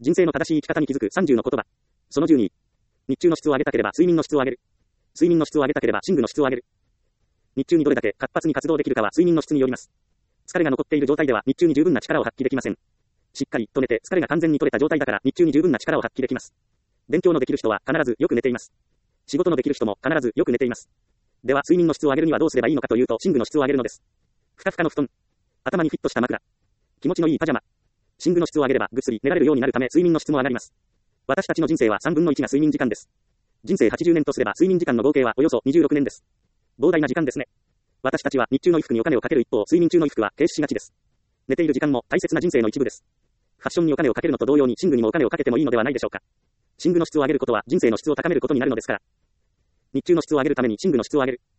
人生の正しい生き方に気づく30の言葉。その12。日中の質を上げたければ睡眠の質を上げる。睡眠の質を上げたければ寝具の質を上げる。日中にどれだけ活発に活動できるかは睡眠の質によります。疲れが残っている状態では日中に十分な力を発揮できません。しっかりと寝て疲れが完全に取れた状態だから日中に十分な力を発揮できます。勉強のできる人は必ずよく寝ています。仕事のできる人も必ずよく寝ています。では睡眠の質を上げるにはどうすればいいのかというと寝具の質を上げるのです。ふかふかの布団。頭にフィットした枕。気持ちのいいパジャマ。寝具の質を上げればぐっすり寝られるようになるため睡眠の質も上がります。私たちの人生は3分の1が睡眠時間です。人生80年とすれば睡眠時間の合計はおよそ26年です。膨大な時間ですね。私たちは日中の衣服にお金をかける一方、睡眠中の衣服は軽視しがちです。寝ている時間も大切な人生の一部です。ファッションにお金をかけるのと同様に寝具にもお金をかけてもいいのではないでしょうか。寝具の質を上げることは人生の質を高めることになるのですから。日中の質を上げるために寝具の質を上げる。